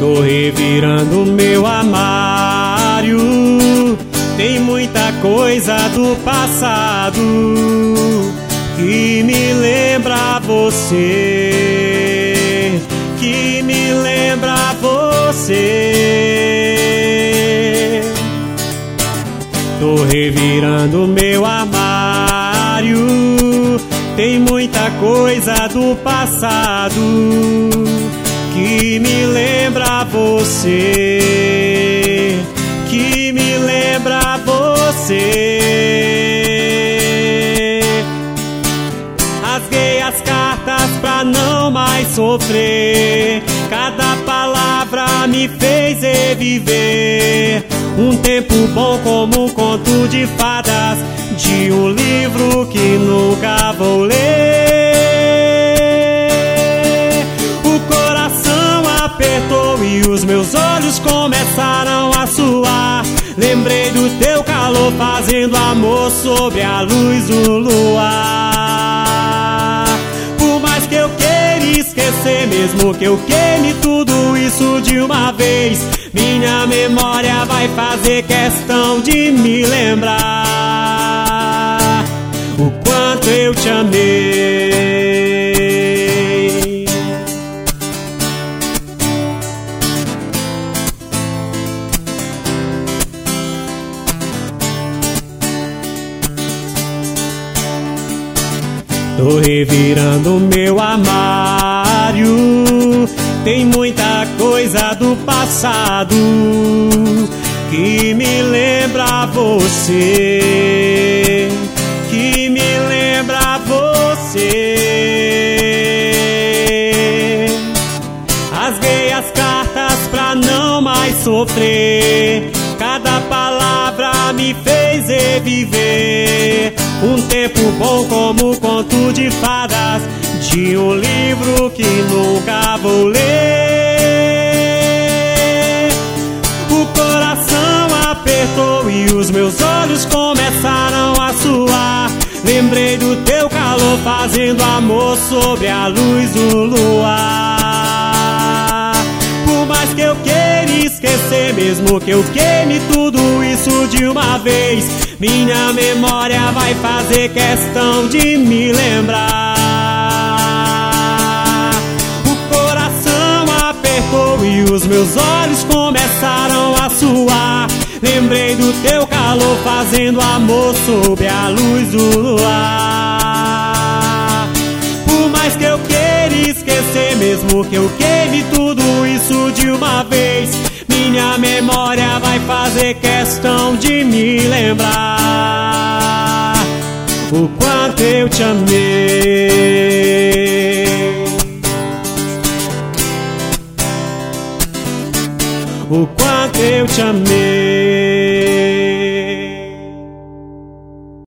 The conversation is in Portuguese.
Tô revirando meu armário, tem muita coisa do passado que me lembra você, que me lembra você. Tô revirando meu armário, tem muita coisa do passado que me lembra você, que me lembra você. Rasguei as cartas pra não mais sofrer, cada palavra me fez reviver um tempo bom como um conto de fadas de um livro que nunca vou ler. O coração apertou e os meus olhos começaram a suar. Lembrei do teu calor fazendo amor sobre a luz do luar. Por mais que eu queira esquecer, mesmo que eu queime tudo isso de uma vez, minha memória vai fazer questão de me lembrar o quanto eu te amei. Tô revirando meu armário, tem muita coisa do passado que me lembra você, que me lembra você. Rasguei as cartas pra não mais sofrer, cada palavra me fez reviver um tempo bom como um conto de fadas de um livro que nunca vou ler. O coração apertou e os meus olhos começaram a suar. Lembrei do teu calor fazendo amor sobre a luz do luar. Por mais que eu queira esquecer, mesmo que eu queime tudo isso de uma vez, minha memória vai fazer questão de me lembrar. O coração apertou e os meus olhos começaram a suar. Lembrei do teu calor fazendo amor sob a luz do luar. Por mais que eu queira esquecer, mesmo que eu queime tudo isso de uma vez, minha memória vai fazer questão de me lembrar o quanto eu te amei, o quanto eu te amei.